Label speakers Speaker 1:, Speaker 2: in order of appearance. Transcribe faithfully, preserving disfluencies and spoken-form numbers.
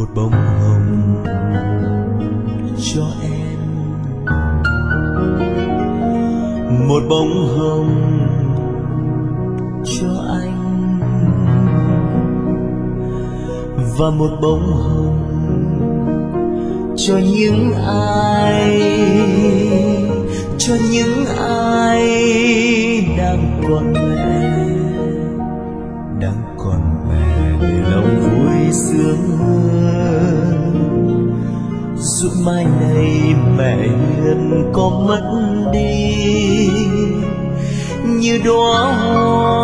Speaker 1: một bông hồng cho em, một bông hồng cho anh, và một bông hồng cho những ai, cho những ai đang còn mẹ, đang còn mẹ để lòng vui sướng hơn. Dù mai này mẹ hiền có mất đi, như đóa hoa